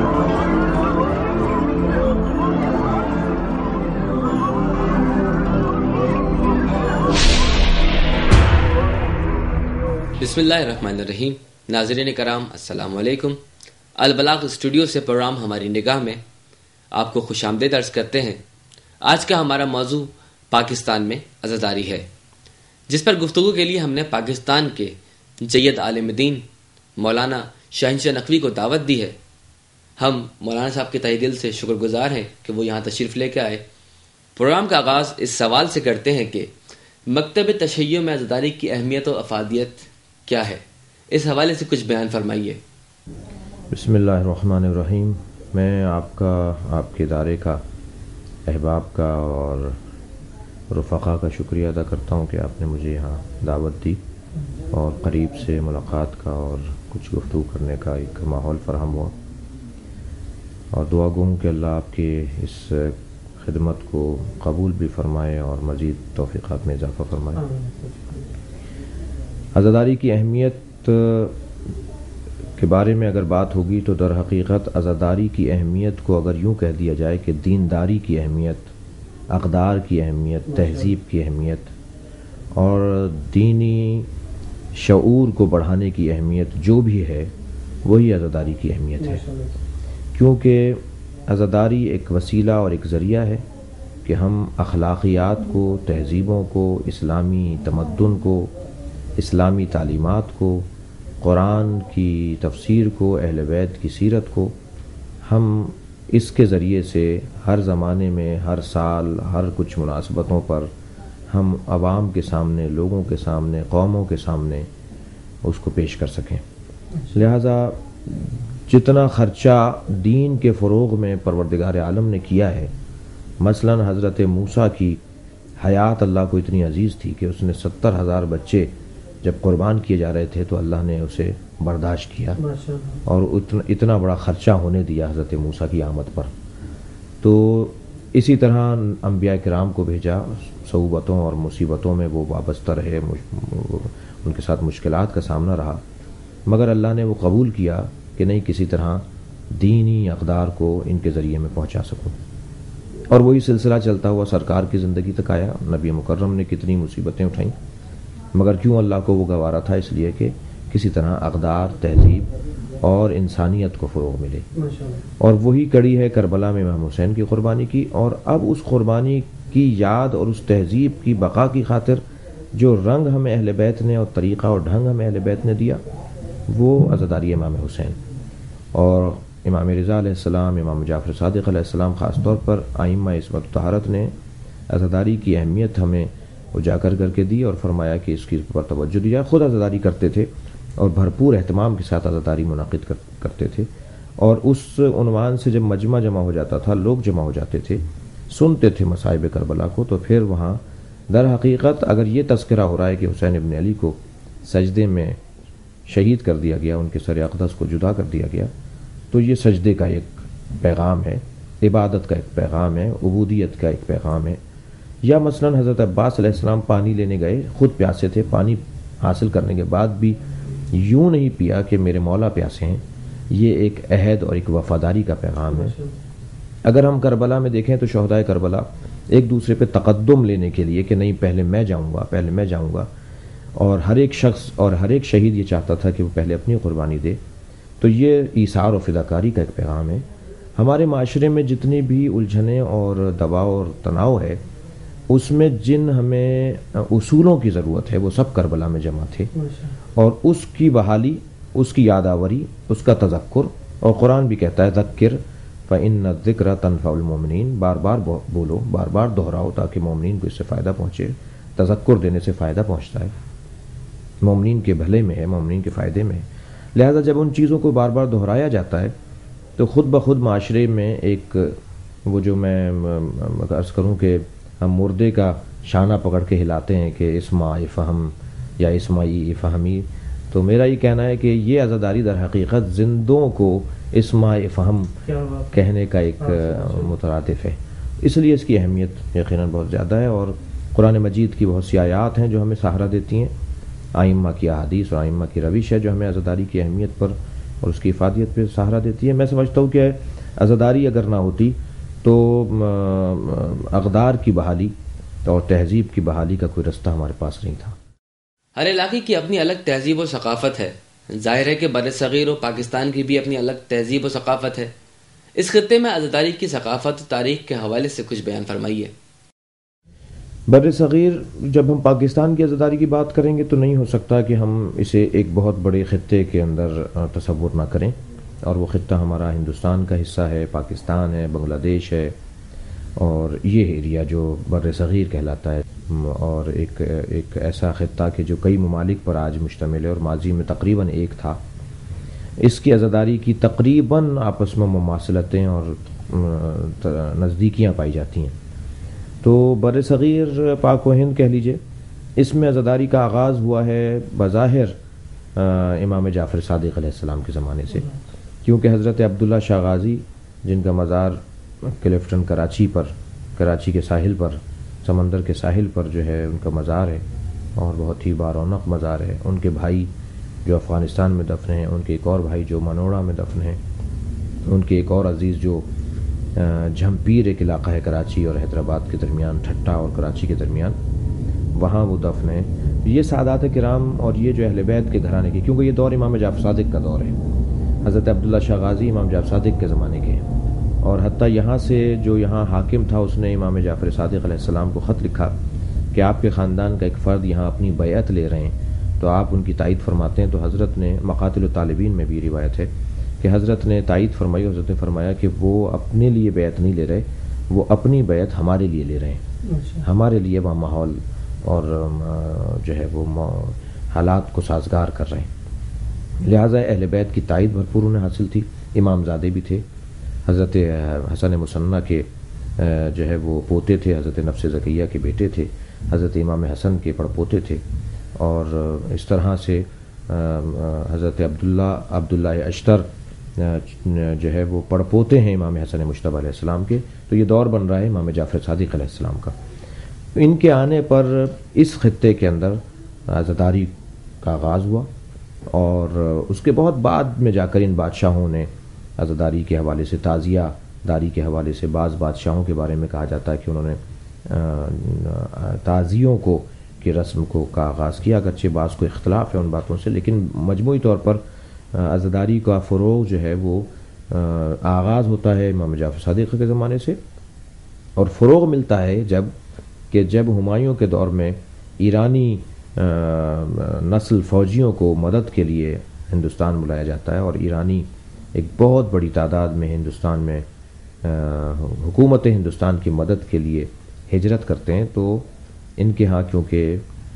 بسم اللہ الرحمن الرحیم. ناظرین کرام السلام علیکم. البلاغ اسٹوڈیو سے پروگرام ہماری نگاہ میں آپ کو خوش آمدید عرض کرتے ہیں. آج کا ہمارا موضوع پاکستان میں عزاداری ہے، جس پر گفتگو کے لیے ہم نے پاکستان کے جید عالم دین مولانا شاہنشاہ نقوی کو دعوت دی ہے. ہم مولانا صاحب کے تہہ دل سے شکر گزار ہیں کہ وہ یہاں تشریف لے کے آئے. پروگرام کا آغاز اس سوال سے کرتے ہیں کہ مکتب تشیع میں عزاداری کی اہمیت و افادیت کیا ہے؟ اس حوالے سے کچھ بیان فرمائیے. بسم اللہ الرحمن الرحیم. میں آپ کے ادارے کا، احباب کا اور رفقا کا شکریہ ادا کرتا ہوں کہ آپ نے مجھے یہاں دعوت دی اور قریب سے ملاقات کا اور کچھ گفتگو کرنے کا ایک ماحول فراہم ہوا، اور دعا گو ہوں کہ اللہ آپ کے اس خدمت کو قبول بھی فرمائے اور مزید توفیقات میں اضافہ فرمائے. عزاداری کی اہمیت کے بارے میں اگر بات ہوگی تو در حقیقت عزاداری کی اہمیت کو اگر یوں کہہ دیا جائے کہ دینداری کی اہمیت، اقدار کی اہمیت، تہذیب کی اہمیت اور دینی شعور کو بڑھانے کی اہمیت جو بھی ہے وہی عزاداری کی اہمیت ہے. کیونکہ عزاداری ایک وسیلہ اور ایک ذریعہ ہے کہ ہم اخلاقیات کو، تہذیبوں کو، اسلامی تمدن کو، اسلامی تعلیمات کو، قرآن کی تفسیر کو، اہل بیت کی سیرت کو، ہم اس کے ذریعے سے ہر زمانے میں، ہر سال، ہر کچھ مناسبتوں پر ہم عوام کے سامنے، لوگوں کے سامنے، قوموں کے سامنے اس کو پیش کر سکیں. لہذا جتنا خرچہ دین کے فروغ میں پروردگار عالم نے کیا ہے، مثلا حضرت موسیٰ کی حیات اللہ کو اتنی عزیز تھی کہ اس نے 70,000 بچے جب قربان کیے جا رہے تھے تو اللہ نے اسے برداشت کیا اور اتنا بڑا خرچہ ہونے دیا حضرت موسیٰ کی آمد پر. تو اسی طرح انبیاء کرام کو بھیجا، صعوبتوں اور مصیبتوں میں وہ وابستہ رہے، ان کے ساتھ مشکلات کا سامنا رہا، مگر اللہ نے وہ قبول کیا کہ نہیں، کسی طرح دینی اقدار کو ان کے ذریعے میں پہنچا سکوں. اور وہی سلسلہ چلتا ہوا سرکار کی زندگی تک آیا. نبی مکرم نے کتنی مصیبتیں اٹھائیں، مگر کیوں اللہ کو وہ گوارا تھا؟ اس لیے کہ کسی طرح اقدار، تہذیب اور انسانیت کو فروغ ملے. اور وہی کڑی ہے کربلا میں امام حسین کی قربانی کی. اور اب اس قربانی کی یاد اور اس تہذیب کی بقا کی خاطر جو رنگ ہمیں اہل بیت نے اور طریقہ اور ڈھنگ ہمیں اہل بیت نے دیا وہ عزاداری امام حسین اور امام رضا علیہ السلام، امام جعفر صادق علیہ السلام، خاص طور پر ائمہ عصمت و طہارت نے عزاداری کی اہمیت ہمیں اجاگر کر کے دی اور فرمایا کہ اس کی پر توجہ دیا. خود عزاداری کرتے تھے اور بھرپور اہتمام کے ساتھ عزاداری منعقد کرتے تھے. اور اس عنوان سے جب مجمع جمع ہو جاتا تھا، لوگ جمع ہو جاتے تھے، سنتے تھے مصائب کربلا کو، تو پھر وہاں در حقیقت اگر یہ تذکرہ ہو رہا ہے کہ حسین ابن علی کو سجدے میں شہید کر دیا گیا، ان کے سر اقدس کو جدا کر دیا گیا، تو یہ سجدے کا ایک پیغام ہے، عبادت کا ایک پیغام ہے، عبودیت کا ایک پیغام ہے. یا مثلا حضرت عباس علیہ السلام پانی لینے گئے، خود پیاسے تھے، پانی حاصل کرنے کے بعد بھی یوں نہیں پیا کہ میرے مولا پیاسے ہیں. یہ ایک عہد اور ایک وفاداری کا پیغام ہے. اگر ہم کربلا میں دیکھیں تو شہدائے کربلا ایک دوسرے پہ تقدم لینے کے لیے کہ نہیں پہلے میں جاؤں گا، اور ہر ایک شخص اور ہر ایک شہید یہ چاہتا تھا کہ وہ پہلے اپنی قربانی دے. تو یہ ایثار و فداکاری کا ایک پیغام ہے. ہمارے معاشرے میں جتنی بھی الجھنیں اور دباؤ اور تناؤ ہے، اس میں جن ہمیں اصولوں کی ضرورت ہے وہ سب کربلا میں جمع تھے، اور اس کی بحالی، اس کی یادآوری، اس کا تذکر. اور قرآن بھی کہتا ہے ذکر فإن الذکر تنفع المؤمنین، بار بار بولو، بار بار دہراؤ تاکہ مومنین کو اس سے فائدہ پہنچے. تذکر دینے سے فائدہ پہنچتا ہے، مومنین کے بھلے میں ہے، مومنین کے فائدے میں ہے. لہذا جب ان چیزوں کو بار بار دہرایا جاتا ہے تو خود بخود معاشرے میں ایک وہ جو میں عرض کروں کہ ہم مردے کا شانہ پکڑ کے ہلاتے ہیں کہ اسمع فہم یا اسمعی فہمی، تو میرا یہ کہنا ہے کہ یہ عزاداری در حقیقت زندوں کو اسمع فہم کہنے کا ایک مترادف ہے. اس لیے اس کی اہمیت یقیناً بہت زیادہ ہے. اور قرآن مجید کی بہت سی آیات ہیں جو ہمیں سہارا دیتی ہیں، ائمہ کی احادیث اور ائمہ کی روش ہے جو ہمیں عزاداری کی اہمیت پر اور اس کی افادیت پہ سہارا دیتی ہے. میں سمجھتا ہوں کہ عزاداری اگر نہ ہوتی تو اقدار کی بحالی اور تہذیب کی بحالی کا کوئی رستہ ہمارے پاس نہیں تھا. ہر علاقے کی اپنی الگ تہذیب و ثقافت ہے. ظاہر ہے کہ بر صغیر و پاکستان کی بھی اپنی الگ تہذیب و ثقافت ہے. اس خطے میں عزاداری کی ثقافت و تاریخ کے حوالے سے کچھ بیان فرمائیے. بر صغیر جب ہم پاکستان کی عزاداری کی بات کریں گے تو نہیں ہو سکتا کہ ہم اسے ایک بہت بڑے خطے کے اندر تصور نہ کریں. اور وہ خطہ ہمارا ہندوستان کا حصہ ہے، پاکستان ہے، بنگلہ دیش ہے، اور یہ ایریا جو بر صغیر کہلاتا ہے، اور ایک ایسا خطہ کہ جو کئی ممالک پر آج مشتمل ہے اور ماضی میں تقریباً ایک تھا. اس کی عزاداری کی تقریباً آپس میں مماثلتیں اور نزدیکیاں پائی جاتی ہیں. تو بر صغیر پاک و ہند کہہ لیجئے، اس میں عزاداری کا آغاز ہوا ہے بظاہر امام جعفر صادق علیہ السلام کے زمانے سے، کیونکہ حضرت عبداللہ شاہ غازی جن کا مزار کلفٹن کراچی کے ساحل پر، سمندر کے ساحل پر جو ہے ان کا مزار ہے اور بہت ہی بارونق مزار ہے. ان کے بھائی جو افغانستان میں دفن ہیں، ان کے ایک اور بھائی جو منوڑا میں دفن ہیں، ان کے ایک اور عزیز جو جھمپیر ایک علاقہ ہے کراچی اور حیدرآباد کے درمیان، ٹھٹا اور کراچی کے درمیان، وہاں وہ دفن ہیں. یہ سادات کرام اور یہ جو اہل بیت کے گھرانے کے، کیونکہ یہ دور امام جعفر صادق کا دور ہے، حضرت عبداللہ شاہ غازی امام جعفر صادق کے زمانے کے ہیں. اور حتیٰ یہاں سے جو یہاں حاکم تھا اس نے امام جعفر صادق علیہ السلام کو خط لکھا کہ آپ کے خاندان کا ایک فرد یہاں اپنی بیعت لے رہے ہیں تو آپ ان کی تائید فرماتے ہیں. تو حضرت نے مقاتل الطالبین میں بھی روایت ہے کہ حضرت نے تائید فرمائی. حضرت نے فرمایا کہ وہ اپنے لیے بیعت نہیں لے رہے، وہ اپنی بیعت ہمارے لیے لے رہے ہیں، ہمارے لیے وہ ماحول اور جو ہے وہ حالات کو سازگار کر رہے ہیں. لہٰذا اہل بیت کی تائید بھرپور انہیں حاصل تھی. امام زادے بھی تھے، حضرت حسن مصنع کے جو ہے وہ پوتے تھے، حضرت نفس زکیہ کے بیٹے تھے، حضرت امام حسن کے پڑپوتے تھے، اور اس طرح سے حضرت عبداللہ اشتر جو ہے وہ پڑپوتے ہیں امام حسن مجتبی علیہ السلام کے. تو یہ دور بن رہا ہے امام جعفر صادق علیہ السلام کا. ان کے آنے پر اس خطے کے اندر عزاداری کا آغاز ہوا، اور اس کے بہت بعد میں جا کر ان بادشاہوں نے عزاداری کے حوالے سے، تعزیہ داری کے حوالے سے، بعض بادشاہوں کے بارے میں کہا جاتا ہے کہ انہوں نے تعزیوں کی رسم کا آغاز کیا. اگرچہ بعض کو اختلاف ہے ان باتوں سے، لیکن مجموعی طور پر عزاداری کا فروغ جو ہے وہ آغاز ہوتا ہے امام جعفر صادق کے زمانے سے، اور فروغ ملتا ہے جب ہمایوں کے دور میں ایرانی نسل فوجیوں کو مدد کے لیے ہندوستان بلایا جاتا ہے، اور ایرانی ایک بہت بڑی تعداد میں ہندوستان میں حکومت ہندوستان کی مدد کے لیے ہجرت کرتے ہیں. تو ان کے ہاں کیونکہ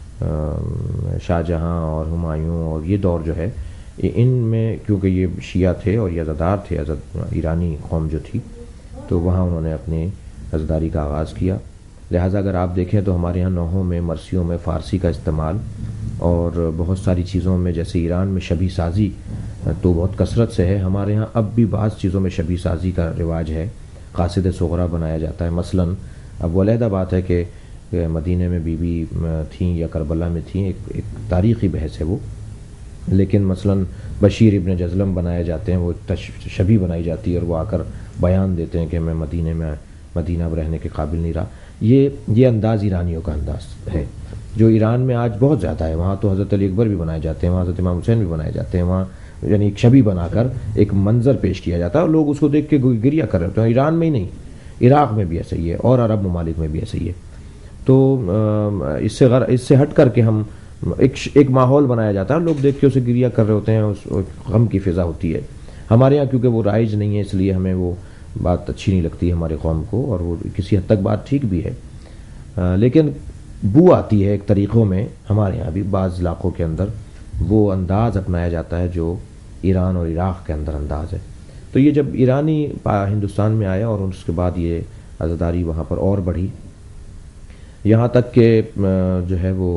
شاہ جہاں اور ہمایوں اور یہ دور جو ہے، ان میں کیونکہ یہ شیعہ تھے اور یہ عزادار تھے، ایرانی قوم جو تھی، تو وہاں انہوں نے اپنی عزاداری کا آغاز کیا. لہٰذا اگر آپ دیکھیں تو ہمارے یہاں نوحوں میں، مرثیوں میں فارسی کا استعمال، اور بہت ساری چیزوں میں، جیسے ایران میں شبیہ سازی تو بہت کثرت سے ہے، ہمارے یہاں اب بھی بعض چیزوں میں شبیہ سازی کا رواج ہے. قاصد صغرا بنایا جاتا ہے مثلا. اب وہ علیحدہ بات ہے کہ مدینہ میں بی بی تھیں یا کربلا میں تھیں، ایک تاریخی بحث ہے وہ، لیکن مثلا بشیر ابن جزلم بنائے جاتے ہیں، وہ شبیہ بنائی جاتی ہے اور وہ آ کر بیان دیتے ہیں کہ میں مدینہ میں رہنے کے قابل نہیں رہا. یہ انداز ایرانیوں کا انداز ہے جو ایران میں آج بہت زیادہ ہے. وہاں تو حضرت علی اکبر بھی بنائے جاتے ہیں، وہاں حضرت امام حسین بھی بنائے جاتے ہیں، وہاں یعنی ایک شبیہ بنا کر ایک منظر پیش کیا جاتا ہے اور لوگ اس کو دیکھ کے گریہ کر رہے ہوتے ہیں. ایران میں ہی نہیں، عراق میں بھی ایسا ہی ہے اور عرب ممالک میں بھی ایسا ہی ہے. تو اس سے ہٹ کر کے ہم ایک ماحول بنایا جاتا ہے، لوگ دیکھ کے اسے گریہ کر رہے ہوتے ہیں، اس غم کی فضا ہوتی ہے. ہمارے یہاں کیونکہ وہ رائج نہیں ہے، اس لیے ہمیں وہ بات اچھی نہیں لگتی ہمارے قوم کو، اور وہ کسی حد تک بات ٹھیک بھی ہے، لیکن بو آتی ہے ایک طریقوں میں. ہمارے یہاں بھی بعض علاقوں کے اندر وہ انداز اپنایا جاتا ہے جو ایران اور عراق کے اندر انداز ہے. تو یہ جب ایرانی ہندوستان میں آیا اور اس کے بعد یہ عزاداری وہاں پر اور بڑھی، یہاں تک کہ جو ہے وہ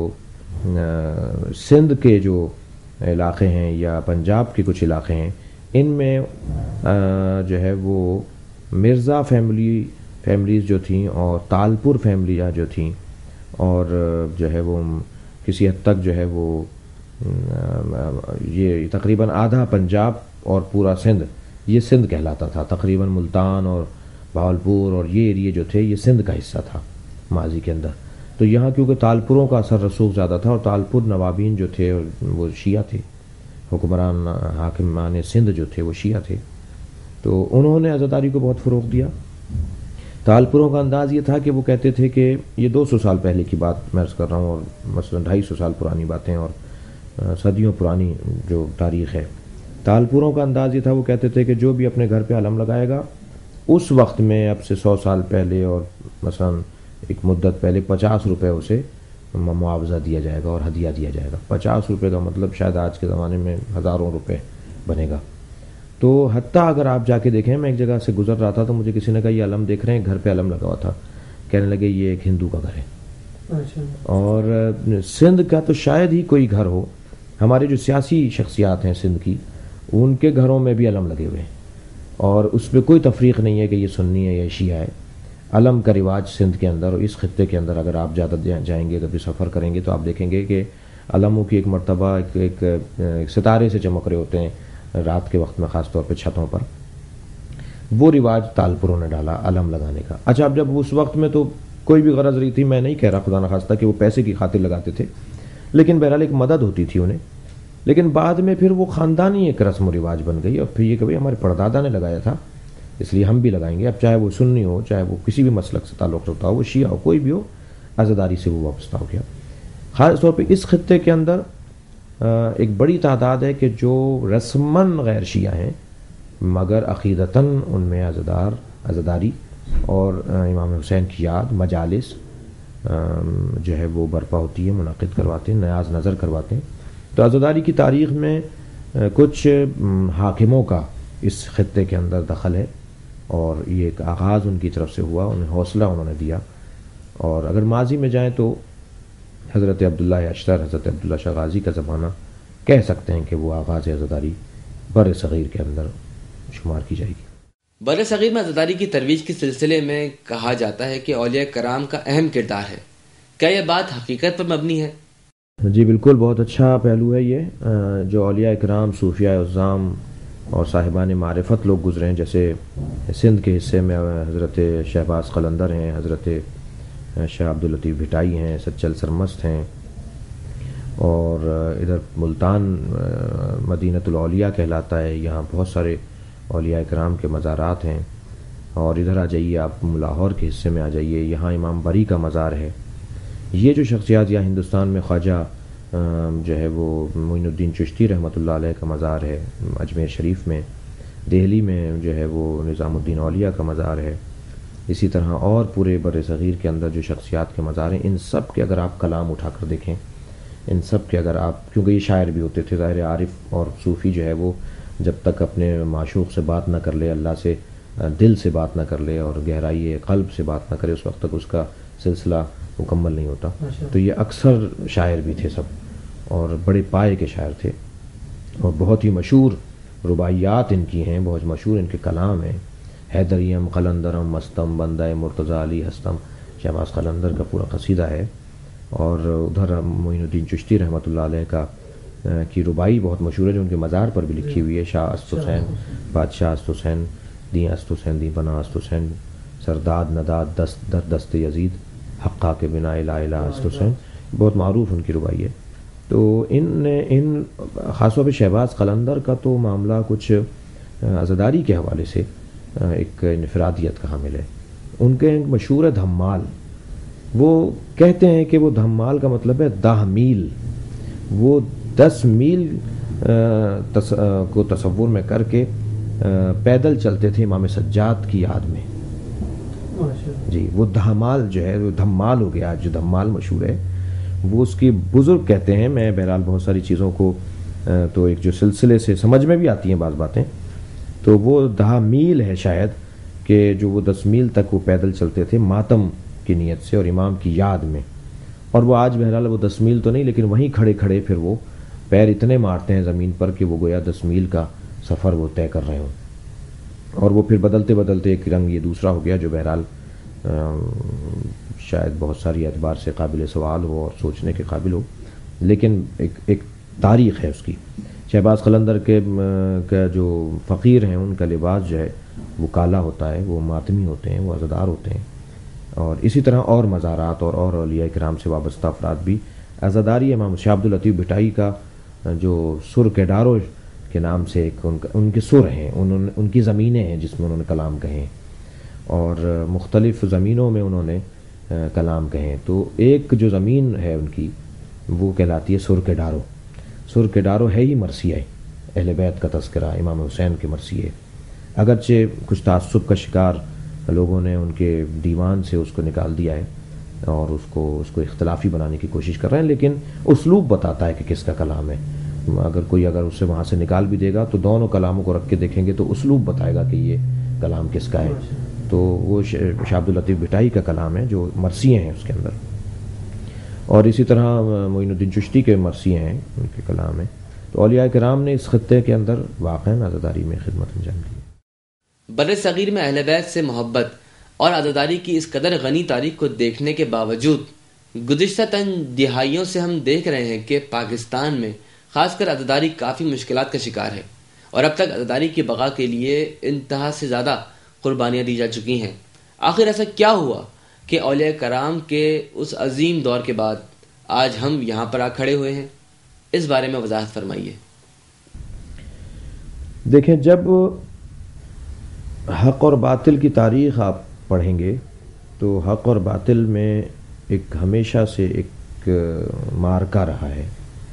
سندھ کے جو علاقے ہیں یا پنجاب کے کچھ علاقے ہیں، ان میں جو ہے وہ مرزا فیملیز جو تھیں اور تالپور فیملیاں جو تھیں، اور جو ہے وہ کسی حد تک جو ہے وہ یہ تقریباً آدھا پنجاب اور پورا سندھ، یہ سندھ کہلاتا تھا تقریباً، ملتان اور بہاولپور اور یہ ایریے جو تھے یہ سندھ کا حصہ تھا ماضی کے اندر. تو یہاں کیونکہ تالپوروں کا اثر رسوخ زیادہ تھا، اور تالپور نوابین جو تھے وہ شیعہ تھے، حکمران حاکمان سندھ جو تھے وہ شیعہ تھے، تو انہوں نے عزاداری کو بہت فروغ دیا. تالپوروں کا انداز یہ تھا کہ وہ کہتے تھے کہ یہ 200 سال پہلے کی بات میں عرض کر رہا ہوں، اور مثلا 250 سال پرانی باتیں اور صدیوں پرانی جو تاریخ ہے. تالپوروں کا انداز یہ تھا، وہ کہتے تھے کہ جو بھی اپنے گھر پہ علم لگائے گا اس وقت میں، اب سے 100 سال پہلے اور مثلا ایک مدت پہلے، 50 روپے اسے معاوضہ دیا جائے گا اور ہدیہ دیا جائے گا. 50 روپے کا مطلب شاید آج کے زمانے میں ہزاروں روپے بنے گا. تو حتیٰ اگر آپ جا کے دیکھیں، میں ایک جگہ سے گزر رہا تھا تو مجھے کسی نے کہا یہ علم دیکھ رہے ہیں، گھر پہ علم لگا ہوا تھا، کہنے لگے یہ ایک ہندو کا گھر ہے. اور سندھ کا تو شاید ہی کوئی گھر ہو، ہمارے جو سیاسی شخصیات ہیں سندھ کی، ان کے گھروں میں بھی علم لگے ہوئے ہیں، اور اس پہ کوئی تفریق نہیں ہے کہ یہ سنی ہے یا شیعہ ہے. علم کا رواج سندھ کے اندر اور اس خطے کے اندر اگر آپ زیادہ جائیں گے، کبھی سفر کریں گے تو آپ دیکھیں گے کہ علموں کی ایک مرتبہ ایک ستارے سے چمک رہے ہوتے ہیں رات کے وقت میں، خاص طور پہ چھتوں پر. وہ رواج تالپوروں نے ڈالا علم لگانے کا. اچھا، اب جب اس وقت میں تو کوئی بھی غرض رہی تھی، میں نہیں کہہ رہا خدا نخواستہ کہ وہ پیسے کی خاطر لگاتے تھے، لیکن بہرحال ایک مدد ہوتی تھی انہیں. لیکن بعد میں پھر وہ خاندانی ایک رسم و رواج بن گئی، اور پھر یہ کہ بھائی ہمارے پردادا نے لگایا تھا اس لیے ہم بھی لگائیں گے. اب چاہے وہ سنی ہو، چاہے وہ کسی بھی مسلک سے تعلق رکھتا ہو، وہ شیعہ ہو، کوئی بھی ہو، عزاداری سے وہ وابستہ ہو گیا. خاص طور پہ اس خطے کے اندر ایک بڑی تعداد ہے کہ جو رسماً غیر شیعہ ہیں مگر عقیدتاً ان میں عزاداری اور امام حسین کی یاد، مجالس جو ہے وہ برپا ہوتی ہے، منعقد کرواتے ہیں، نیاز نظر کرواتے ہیں. تو عزاداری کی تاریخ میں کچھ حاکموں کا اس خطے کے اندر دخل ہے، اور یہ ایک آغاز ان کی طرف سے ہوا، انہیں حوصلہ انہوں نے دیا. اور اگر ماضی میں جائیں تو حضرت عبداللہ اشتر، حضرت عبداللہ شاہ غازی کا زمانہ کہہ سکتے ہیں کہ وہ آغاز عزاداری بر صغیر کے اندر شمار کی جائے گی. بر صغیر میں عزاداری کی ترویج کے سلسلے میں کہا جاتا ہے کہ اولیاء کرام کا اہم کردار ہے. کیا یہ بات حقیقت پر مبنی ہے؟ جی بالکل، بہت اچھا پہلو ہے یہ. جو اولیاء کرام، صوفیاء عظام اور صاحبان معرفت لوگ گزرے ہیں، جیسے سندھ کے حصے میں حضرت شہباز قلندر ہیں، حضرت شاہ عبداللطیف بھٹائی ہیں، سچل سرمست ہیں، اور ادھر ملتان مدینۃ الاولیاء کہلاتا ہے، یہاں بہت سارے اولیاء کرام کے مزارات ہیں. اور ادھر آ جائیے آپ لاہور کے حصے میں آ جائیے، یہاں امام بری کا مزار ہے. یہ جو شخصیات، یا ہندوستان میں خواجہ جو ہے وہ معین الدین چشتی رحمۃ اللہ علیہ کا مزار ہے اجمیر شریف میں. دہلی میں جو ہے وہ نظام الدین اولیاء کا مزار ہے. اسی طرح اور پورے بر صغیر کے اندر جو شخصیات کے مزار ہیں، ان سب کے اگر آپ کلام اٹھا کر دیکھیں، ان سب کے اگر آپ، کیونکہ یہ شاعر بھی ہوتے تھے، ظاہر عارف اور صوفی جو ہے وہ جب تک اپنے معشوق سے بات نہ کر لے، اللہ سے دل سے بات نہ کر لے اور گہرائی قلب سے بات نہ کرے، اس وقت تک اس کا سلسلہ مکمل نہیں ہوتا. تو یہ اکثر شاعر بھی تھے سب، اور بڑے پائے کے شاعر تھے، اور بہت ہی مشہور رباعیات ان کی ہیں، بہت مشہور ان کے کلام ہیں. حیدریم قلندرم مستم بندہ مرتضیٰ علی ہستم، شہباز قلندر کا پورا قصیدہ ہے. اور ادھر معین الدین چشتی رحمۃ اللہ علیہ کا کی رباعی بہت مشہور ہے، جو ان کے مزار پر بھی لکھی ہوئی ہے. شاہ است حسین، بادشاہ است حسین، دیں است حسین، دیں بنا است حسین، سرداد نداد دست در دست یزید، حقا کے بنا الہ الہ است حسین، بہت معروف ان کی رباعی ہے. تو ان خاص طور پہ شہباز قلندر کا تو معاملہ کچھ عزاداری کے حوالے سے ایک انفرادیت کا حامل ہے. ان کے ایک مشہور ہے دھمال. وہ کہتے ہیں کہ وہ دھمال کا مطلب ہے 10 میل. وہ 10 میل کو تصور میں کر کے پیدل چلتے تھے امام سجاد کی یاد میں. جی وہ دھمال جو ہے، وہ دھمال ہو گیا، جو دھمال مشہور ہے وہ اس کی بزرگ کہتے ہیں. میں بہرحال بہت ساری چیزوں کو تو ایک جو سلسلے سے سمجھ میں بھی آتی ہیں بعض باتیں، تو وہ 10 میل ہے شاید، کہ جو وہ 10 میل تک وہ پیدل چلتے تھے ماتم کی نیت سے اور امام کی یاد میں. اور وہ آج بہرحال وہ 10 میل تو نہیں، لیکن وہیں کھڑے کھڑے پھر وہ پیر اتنے مارتے ہیں زمین پر کہ وہ گویا 10 میل کا سفر وہ طے کر رہے ہوں. اور وہ پھر بدلتے بدلتے ایک رنگ یہ دوسرا ہو گیا، جو بہرحال شاید بہت ساری اعتبار سے قابل سوال ہو اور سوچنے کے قابل ہو، لیکن ایک تاریخ ہے اس کی. شہباز قلندر کے کا جو فقیر ہیں ان کا لباس جو ہے وہ کالا ہوتا ہے، وہ ماتمی ہوتے ہیں، وہ عزادار ہوتے ہیں. اور اسی طرح اور مزارات اور اولیاء کرام سے وابستہ افراد بھی عزاداری. امام شاہ عبد اللطیف بھٹائی کا جو سر کے ڈارو کے نام سے ایک ان کے سر ہیں، ان کی زمینیں ہیں جس میں انہوں نے کلام کہے ہیں، اور مختلف زمینوں میں انہوں نے کلام کہے ہیں. تو ایک جو زمین ہے ان کی وہ کہلاتی ہے سر کے ڈارو. سر کے ڈارو ہے ہی مرثیہ ہے، اہل بیت کا تذکرہ امام حسین کے مرثیے ہے. اگرچہ کچھ تعصب کا شکار لوگوں نے ان کے دیوان سے اس کو نکال دیا ہے اور اس کو اختلافی بنانے کی کوشش کر رہے ہیں، لیکن اسلوب بتاتا ہے کہ کس کا کلام ہے. اگر اسے وہاں سے نکال بھی دے گا تو دونوں کلاموں کو رکھ کے دیکھیں گے تو اسلوب بتائے گا کہ یہ کلام کس کا ہے. تو وہ شاہ عبد اللطیف بھٹائی کا کلام ہے جو مرثیے ہیں اس کے اندر. اور اسی طرح معین الدین چشتی کے مرثیے ہیں، ان کے کلام ہیں. تو اولیاء کرام نے اس خطے کے اندر واقعاً عزاداری میں خدمت انجام دی. بر صغیر میں اہل بیت سے محبت اور عزاداری کی اس قدر غنی تاریخ کو دیکھنے کے باوجود گزشتہ دہائیوں سے ہم دیکھ رہے ہیں کہ پاکستان میں خاص کر عزاداری کافی مشکلات کا شکار ہے، اور اب تک عزاداری کی بقا کے لیے انتہا سے زیادہ قربانیاں دی جا چکی ہیں. آخر ایسا کیا ہوا کہ اولیاء کرام کے اس عظیم دور کے بعد آج ہم یہاں پر آ کھڑے ہوئے ہیں؟ اس بارے میں وضاحت فرمائیے. دیکھیں، جب حق اور باطل کی تاریخ آپ پڑھیں گے تو حق اور باطل میں ایک ہمیشہ سے ایک معرکہ رہا ہے،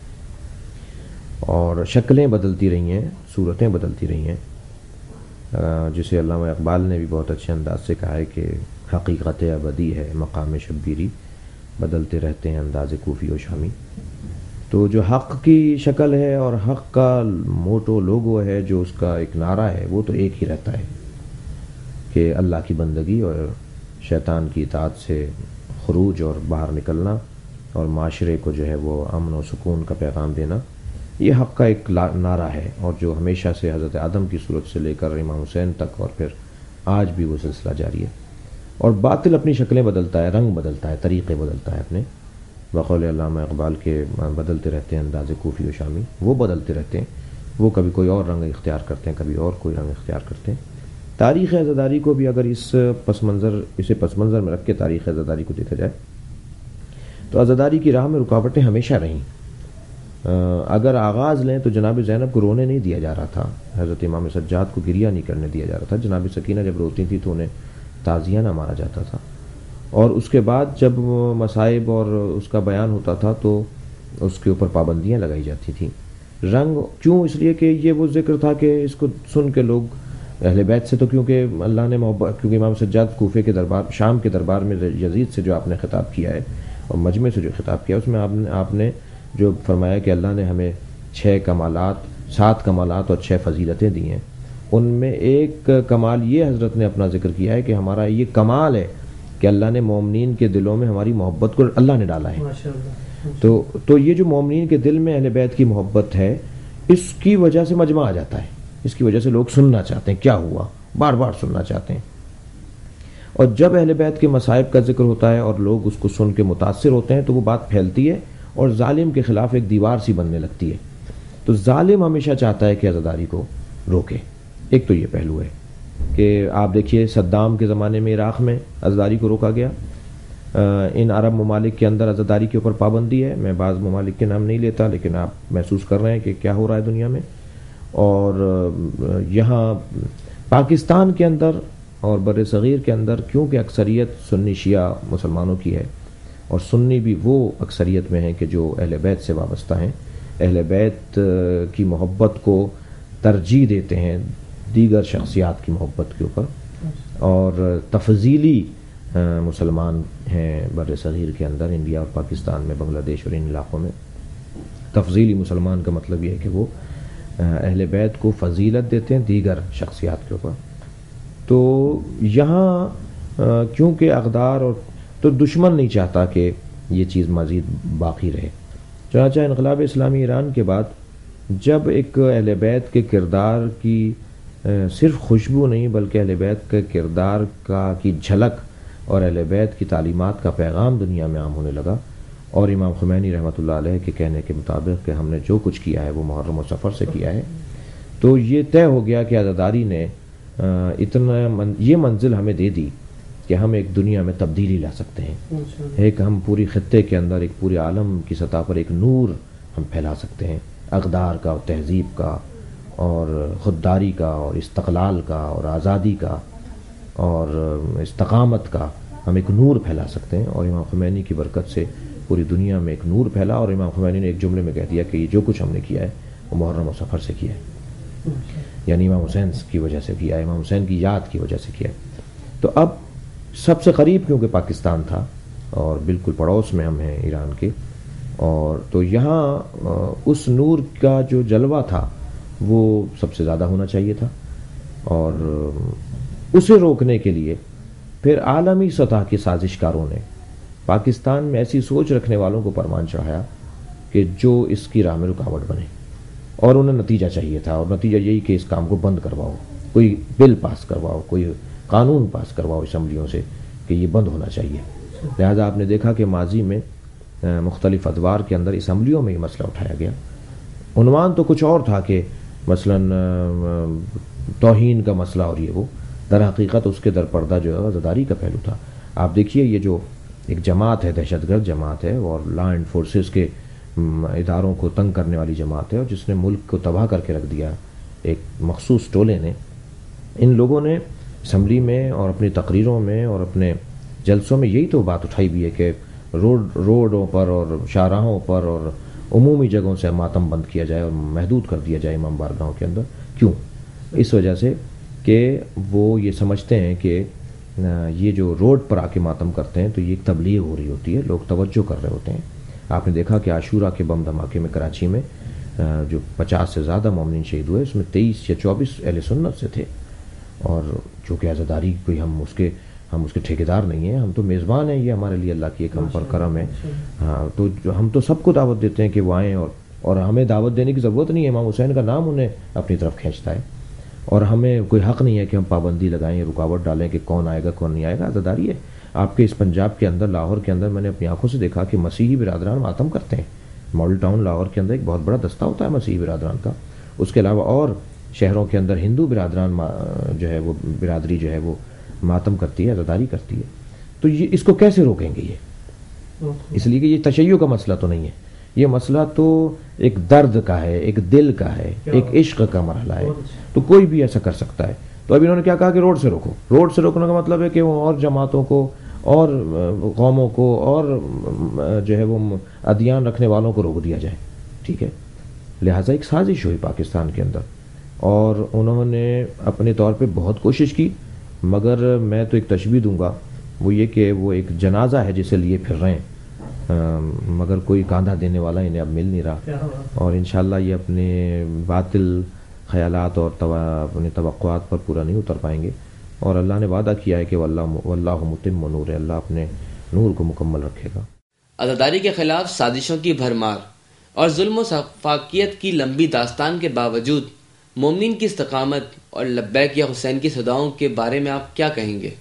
اور شکلیں بدلتی رہی ہیں، صورتیں بدلتی رہی ہیں، جسے علامہ اقبال نے بھی بہت اچھے انداز سے کہا ہے کہ حقیقت ابدی ہے مقام شبیری، بدلتے رہتے ہیں انداز کوفی و شامی. تو جو حق کی شکل ہے اور حق کا موٹو لوگو ہے، جو اس کا ایک نعرہ ہے، وہ تو ایک ہی رہتا ہے کہ اللہ کی بندگی اور شیطان کی اطاعت سے خروج اور باہر نکلنا، اور معاشرے کو جو ہے وہ امن و سکون کا پیغام دینا. یہ حق کا ایک نعرہ ہے، اور جو ہمیشہ سے حضرت آدم کی صورت سے لے کر امام حسین تک اور پھر آج بھی وہ سلسلہ جاری ہے. اور باطل اپنی شکلیں بدلتا ہے، رنگ بدلتا ہے، طریقے بدلتا ہے اپنے. بقول علامہ اقبال کے بدلتے رہتے ہیں انداز کوفی و شامی، وہ بدلتے رہتے ہیں، وہ کبھی کوئی اور رنگ اختیار کرتے ہیں، کبھی اور کوئی رنگ اختیار کرتے ہیں. تاریخ عزاداری کو بھی اگر اسے پس منظر میں رکھ کے تاریخ عزاداری کو دیکھا جائے تو عزاداری کی راہ میں رکاوٹیں ہمیشہ رہیں. اگر آغاز لیں تو جناب زینب کو رونے نہیں دیا جا رہا تھا، حضرت امام سجاد کو گریہ نہیں کرنے دیا جا رہا تھا. جناب سکینہ جب روتی تھی تو انہیں تعزیہ نہ مارا جاتا تھا. اور اس کے بعد جب مصائب اور اس کا بیان ہوتا تھا تو اس کے اوپر پابندیاں لگائی جاتی تھیں. رنگ کیوں؟ اس لیے کہ یہ وہ ذکر تھا کہ اس کو سن کے لوگ اہل بیت سے، تو کیونکہ اللہ نے محبت، کیونکہ امام سجاد کوفے کے دربار، شام کے دربار میں یزید سے جو آپ نے خطاب کیا ہے اور مجمع سے جو خطاب کیا، اس میں آپ نے جو فرمایا کہ اللہ نے ہمیں 7 کمالات اور 6 فضیلتیں دی ہیں. ان میں ایک کمال یہ حضرت نے اپنا ذکر کیا ہے کہ ہمارا یہ کمال ہے کہ اللہ نے مومنین کے دلوں میں ہماری محبت کو اللہ نے ڈالا ہے. تو یہ جو مومنین کے دل میں اہل بیت کی محبت ہے، اس کی وجہ سے مجمع آ جاتا ہے، اس کی وجہ سے لوگ سننا چاہتے ہیں کیا ہوا، بار بار سننا چاہتے ہیں. اور جب اہل بیت کے مصائب کا ذکر ہوتا ہے اور لوگ اس کو سن کے متاثر ہوتے ہیں تو وہ بات پھیلتی ہے اور ظالم کے خلاف ایک دیوار سی بننے لگتی ہے. تو ظالم ہمیشہ چاہتا ہے کہ عزاداری کو روکے. ایک تو یہ پہلو ہے کہ آپ دیکھیے صدام کے زمانے میں عراق میں عزاداری کو روکا گیا. ان عرب ممالک کے اندر عزاداری کے اوپر پابندی ہے. میں بعض ممالک کے نام نہیں لیتا، لیکن آپ محسوس کر رہے ہیں کہ کیا ہو رہا ہے دنیا میں. اور یہاں پاکستان کے اندر اور بر صغیر کے اندر کیونکہ اکثریت سنی شیعہ مسلمانوں کی ہے، اور سنی بھی وہ اکثریت میں ہیں کہ جو اہل بیت سے وابستہ ہیں، اہل بیت کی محبت کو ترجیح دیتے ہیں دیگر شخصیات کی محبت کے اوپر، اور تفضیلی مسلمان ہیں بر صغیر کے اندر، انڈیا اور پاکستان میں، بنگلہ دیش اور ان علاقوں میں. تفضیلی مسلمان کا مطلب یہ ہے کہ وہ اہل بیت کو فضیلت دیتے ہیں دیگر شخصیات کے اوپر. تو یہاں کیونکہ اقدار اور تو دشمن نہیں چاہتا کہ یہ چیز مزید باقی رہے. چنانچہ انقلاب اسلامی ایران کے بعد جب ایک اہل بیت کے کردار کی صرف خوشبو نہیں بلکہ اہل بیت کے کردار کی جھلک اور اہل بیت کی تعلیمات کا پیغام دنیا میں عام ہونے لگا، اور امام خمینی رحمۃ اللہ علیہ کے کہنے کے مطابق کہ ہم نے جو کچھ کیا ہے وہ محرم و صفر سے کیا ہے، تو یہ طے ہو گیا کہ عزاداری نے یہ منزل ہمیں دے دی کہ ہم ایک دنیا میں تبدیلی لا سکتے ہیں، ایک ہم پوری خطے کے اندر ایک پورے عالم کی سطح پر ایک نور ہم پھیلا سکتے ہیں، اقدار کا اور تہذیب کا اور خودداری کا اور استقلال کا اور آزادی کا اور استقامت کا ہم ایک نور پھیلا سکتے ہیں۔ اور امام خمینی کی برکت سے پوری دنیا میں ایک نور پھیلا، اور امام خمینی نے ایک جملے میں کہہ دیا کہ یہ جو کچھ ہم نے کیا ہے وہ محرم و صفر سے کیا ہے، یعنی امام حسین کی وجہ سے کیا ہے، امام حسین کی یاد کی وجہ سے کیا ہے۔ تو اب سب سے قریب کیونکہ پاکستان تھا اور بالکل پڑوس میں ہم ہیں ایران کے، اور تو یہاں اس نور کا جو جلوہ تھا وہ سب سے زیادہ ہونا چاہیے تھا، اور اسے روکنے کے لیے پھر عالمی سطح کے سازش کاروں نے پاکستان میں ایسی سوچ رکھنے والوں کو فرمان چڑھایا کہ جو اس کی راہ میں رکاوٹ بنے، اور انہیں نتیجہ چاہیے تھا، اور نتیجہ یہی کہ اس کام کو بند کرواؤ، کوئی بل پاس کرواؤ، کوئی قانون پاس کرواؤ اسمبلیوں سے کہ یہ بند ہونا چاہیے۔ لہذا آپ نے دیکھا کہ ماضی میں مختلف ادوار کے اندر اسمبلیوں میں یہ مسئلہ اٹھایا گیا، عنوان تو کچھ اور تھا کہ مثلا توہین کا مسئلہ، اور یہ وہ در حقیقت اس کے در پردہ جو ہے عزاداری کا پہلو تھا۔ آپ دیکھیے یہ جو ایک جماعت ہے، دہشت گرد جماعت ہے اور لا اینڈ فورسز کے اداروں کو تنگ کرنے والی جماعت ہے، اور جس نے ملک کو تباہ کر کے رکھ دیا ایک مخصوص ٹولے نے، ان لوگوں نے اسمبلی میں اور اپنی تقریروں میں اور اپنے جلسوں میں یہی تو بات اٹھائی بھی ہے کہ روڈوں پر اور شاہراہوں پر اور عمومی جگہوں سے ماتم بند کیا جائے اور محدود کر دیا جائے امام بارگاہوں کے اندر۔ کیوں؟ اس وجہ سے کہ وہ یہ سمجھتے ہیں کہ یہ جو روڈ پر آ کے ماتم کرتے ہیں تو یہ ایک تبلیغ ہو رہی ہوتی ہے، لوگ توجہ کر رہے ہوتے ہیں۔ آپ نے دیکھا کہ عاشورہ کے بم دھماکے میں کراچی میں جو 50 سے زیادہ مومنین شہید ہوئے، اس میں 23 یا 24 اہل سنت سے تھے، اور چونکہ عزاداری کوئی ہم اس کے ٹھیکیدار نہیں ہیں، ہم تو میزبان ہیں، یہ ہمارے لیے اللہ کی ایک ہم پر کرم ہے۔ ہاں، تو ہم تو سب کو دعوت دیتے ہیں کہ وہ آئیں، اور ہمیں دعوت دینے کی ضرورت نہیں ہے، امام حسین کا نام انہیں اپنی طرف کھینچتا ہے، اور ہمیں کوئی حق نہیں ہے کہ ہم پابندی لگائیں، رکاوٹ ڈالیں کہ کون آئے گا کون نہیں آئے گا۔ عزاداری ہے۔ آپ کے اس پنجاب کے اندر، لاہور کے اندر، میں نے اپنی آنکھوں سے دیکھا کہ مسیحی برادران ماتم کرتے ہیں۔ ماڈل ٹاؤن لاہور کے اندر ایک بہت بڑا دستہ ہوتا ہے مسیحی برادران کا، اس کے علاوہ اور شہروں کے اندر ہندو برادران جو ہے وہ برادری جو ہے وہ ماتم کرتی ہے، عزاداری کرتی ہے۔ تو یہ اس کو کیسے روکیں گے؟ یہ اس لیے کہ یہ تشیع کا مسئلہ تو نہیں ہے، یہ مسئلہ تو ایک درد کا ہے، ایک دل کا ہے، ایک عشق کا مرحلہ ہے، تو کوئی بھی ایسا کر سکتا ہے۔ تو اب انہوں نے کیا کہا کہ روڈ سے روکو۔ روڈ سے روکنے کا مطلب ہے کہ وہ اور جماعتوں کو اور قوموں کو اور جو ہے وہ ادیان رکھنے والوں کو روک دیا جائے، ٹھیک ہے۔ لہٰذا ایک سازش ہوئی پاکستان کے اندر، اور انہوں نے اپنے طور پہ بہت کوشش کی، مگر میں تو ایک تشبیہ دوں گا، وہ یہ کہ وہ ایک جنازہ ہے جسے لیے پھر رہے ہیں، مگر کوئی کاندھا دینے والا انہیں اب مل نہیں رہا، اور انشاءاللہ یہ اپنے باطل خیالات اور اپنے توقعات پر پورا نہیں اتر پائیں گے، اور اللہ نے وعدہ کیا ہے کہ واللہ متم نور، اللہ اپنے نور کو مکمل رکھے گا۔ عزاداری کے خلاف سازشوں کی بھرمار اور ظلم و فاقیت کی لمبی داستان کے باوجود مومنین کی استقامت اور لبیک یا حسین کی صداؤں کے بارے میں آپ کیا کہیں گے؟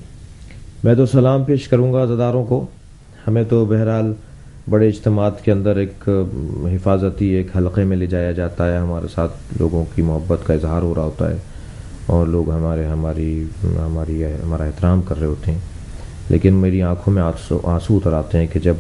میں تو سلام پیش کروں گا عزاداروں کو۔ ہمیں تو بہرحال بڑے اجتماعات کے اندر ایک حفاظتی ایک حلقے میں لے جایا جاتا ہے، ہمارے ساتھ لوگوں کی محبت کا اظہار ہو رہا ہوتا ہے، اور لوگ ہمارا احترام کر رہے ہوتے ہیں، لیکن میری آنکھوں میں آنسو اتر آتے ہیں کہ جب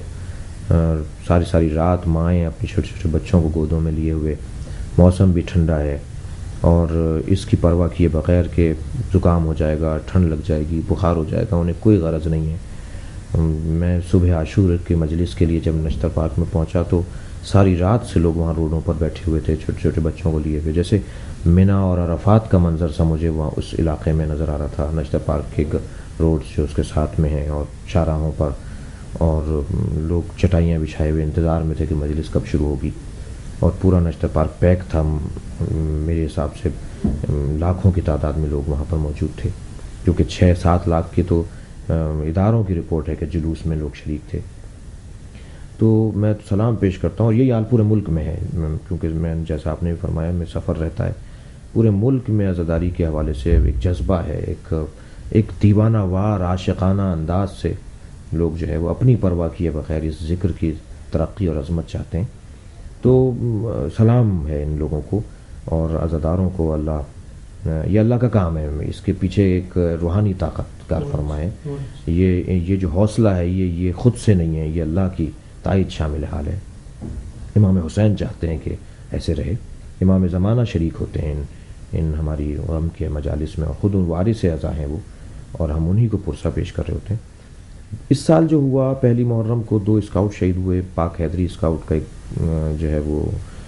ساری رات مائیں اپنی چھوٹے چھوٹے بچوں کو گودوں میں لیے ہوئے، موسم بھی ٹھنڈا ہے، اور اس کی پرواہ کیے بغیر کہ زکام ہو جائے گا، ٹھنڈ لگ جائے گی، بخار ہو جائے گا، انہیں کوئی غرض نہیں ہے۔ میں صبح عاشور کے مجلس کے لیے جب نشتر پارک میں پہنچا تو ساری رات سے لوگ وہاں روڈوں پر بیٹھے ہوئے تھے، چھوٹے چھوٹے بچوں کو لیے ہوئے، جیسے مینا اور عرفات کا منظر سا مجھے وہاں اس علاقے میں نظر آ رہا تھا۔ نشتر پارک کے روڈز جو اس کے ساتھ میں ہیں اور شاہراہوں پر، اور لوگ چٹائیاں بچھائے ہوئے انتظار میں تھے کہ مجلس کب شروع ہوگی، اور پورا نشتر پارک پیک تھا۔ میرے حساب سے لاکھوں کی تعداد میں لوگ وہاں پر موجود تھے، کیونکہ 6-7 لاکھ کی تو اداروں کی رپورٹ ہے کہ جلوس میں لوگ شریک تھے۔ تو میں سلام پیش کرتا ہوں، اور یہی حال پورے ملک میں ہے، کیونکہ میں جیسا آپ نے بھی فرمایا میں سفر رہتا ہے، پورے ملک میں عزاداری کے حوالے سے ایک جذبہ ہے، ایک دیوانہ وار عاشقانہ انداز سے لوگ جو ہے وہ اپنی پرواہ کیے بغیر اس ذکر کی ترقی اور عظمت چاہتے ہیں. تو سلام ہے ان لوگوں کو اور عزاداروں کو. یہ اللہ کا کام ہے, اس کے پیچھے ایک روحانی طاقت کار فرما ہے. یہ جو حوصلہ ہے یہ خود سے نہیں ہے, یہ اللہ کی تائید شامل حال ہے. امام حسین چاہتے ہیں کہ ایسے رہے. امام زمانہ شریک ہوتے ہیں ان ہماری غم کے مجالس میں, اور خود وارث اعزا ہیں وہ, اور ہم انہی کو پرسہ پیش کر رہے ہوتے ہیں. اس سال جو ہوا, پہلی محرم کو 2 اسکاؤٹ شہید ہوئے. پاک حیدری اسکاؤٹ کا ایک جو ہے وہ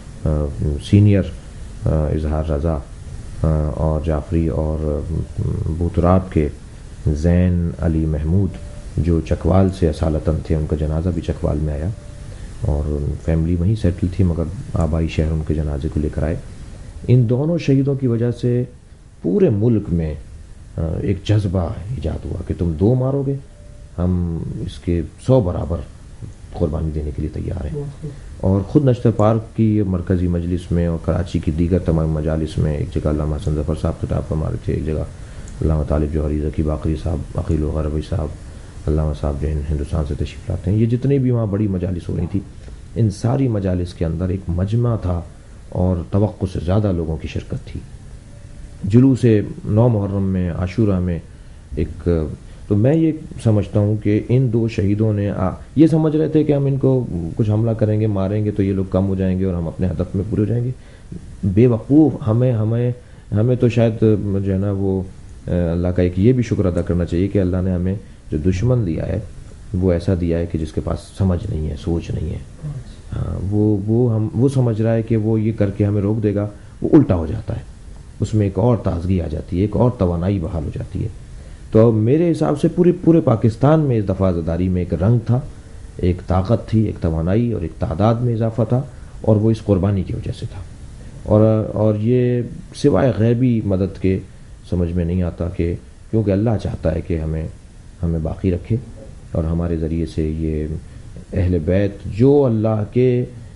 سینئر اظہار رضا اور جعفری, اور بوتراب کے زین علی محمود جو چکوال سے اصالتاً تھے, ان کا جنازہ بھی چکوال میں آیا, اور فیملی وہیں سیٹل تھی مگر آبائی شہر ان کے جنازے کو لے کر آئے. ان دونوں شہیدوں کی وجہ سے پورے ملک میں ایک جذبہ ایجاد ہوا کہ تم 2 مارو گے, ہم اس کے 100 برابر قربانی دینے کے لیے تیار ہیں. اور خود نشتر پارک کی مرکزی مجلس میں اور کراچی کی دیگر تمام مجالس میں, ایک جگہ علامہ حسن ظفر صاحب خطاب فرما رہے تھے, ایک جگہ علامہ طالب جوہری ذکی باقری صاحب, عقیل الغربی صاحب, علامہ صاحب جو ہندوستان سے تشریف لاتے ہیں, یہ جتنی بھی وہاں بڑی مجالس ہو رہی تھی, ان ساری مجالس کے اندر ایک مجمع تھا اور توقع سے زیادہ لوگوں کی شرکت تھی. جلوس 9 محرم میں, عاشورہ میں ایک, تو میں یہ سمجھتا ہوں کہ ان 2 شہیدوں نے یہ سمجھ رہے تھے کہ ہم ان کو کچھ حملہ کریں گے, ماریں گے تو یہ لوگ کم ہو جائیں گے اور ہم اپنے ہدف میں پورے ہو جائیں گے. بے وقوف. ہمیں تو شاید جو ہے نا وہ اللہ کا ایک یہ بھی شکر ادا کرنا چاہیے کہ اللہ نے ہمیں جو دشمن دیا ہے وہ ایسا دیا ہے کہ جس کے پاس سمجھ نہیں ہے, سوچ نہیں ہے. ہاں, وہ سمجھ رہا ہے کہ وہ یہ کر کے ہمیں روک دے گا, وہ الٹا ہو جاتا ہے, اس میں ایک اور تازگی آ جاتی ہے, ایک اور توانائی بحال ہو جاتی ہے. تو میرے حساب سے پورے پاکستان میں اس دفعہ عزاداری میں ایک رنگ تھا, ایک طاقت تھی, ایک توانائی اور ایک تعداد میں اضافہ تھا, اور وہ اس قربانی کی وجہ سے تھا. اور یہ سوائے غیبی مدد کے سمجھ میں نہیں آتا, کہ کیونکہ اللہ چاہتا ہے کہ ہمیں باقی رکھے, اور ہمارے ذریعے سے یہ اہل بیت جو اللہ کے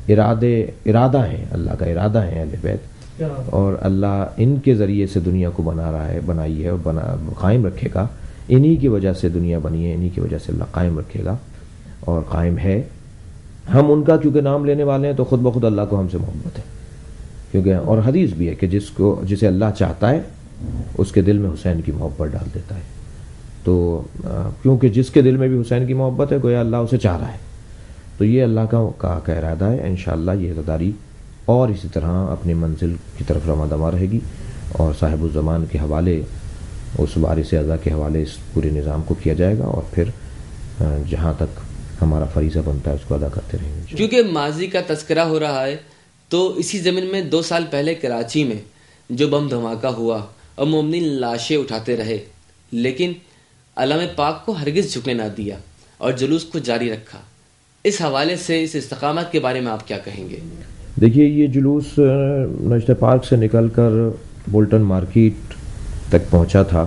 ارادہ ہیں, اللہ کا ارادہ ہے اہل بیت, اور اللہ ان کے ذریعے سے دنیا کو بنائی ہے اور قائم رکھے گا. انہی کی وجہ سے دنیا بنی ہے, انہی کی وجہ سے اللہ قائم رکھے گا اور قائم ہے. ہم ان کا کیونکہ نام لینے والے ہیں تو خود بخود اللہ کو ہم سے محبت ہے, کیونکہ اور حدیث بھی ہے کہ جسے اللہ چاہتا ہے اس کے دل میں حسین کی محبت ڈال دیتا ہے. تو کیونکہ جس کے دل میں بھی حسین کی محبت ہے گویا اللہ اسے چاہ رہا ہے. تو یہ اللہ کا ارادہ ہے. انشاءاللہ یہ عزاداری اور اسی طرح اپنی منزل کی طرف رواں دواں رہے گی, اور صاحب الزمان کے حوالے, اس وارث اعزا کے حوالے اس پورے نظام کو کیا جائے گا, اور پھر جہاں تک ہمارا فریضہ بنتا ہے اس کو ادا کرتے رہیں گے. کیونکہ ماضی کا تذکرہ ہو رہا ہے, تو اسی زمین میں 2 سال پہلے کراچی میں جو بم دھماکہ ہوا اور مومنین لاشیں اٹھاتے رہے, لیکن علم پاک کو ہرگز جھکنے نہ دیا اور جلوس کو جاری رکھا. اس حوالے سے اس استقامت کے بارے میں آپ کیا کہیں گے؟ دیکھیے, یہ جلوس نشتر پارک سے نکل کر بولٹن مارکیٹ تک پہنچا تھا,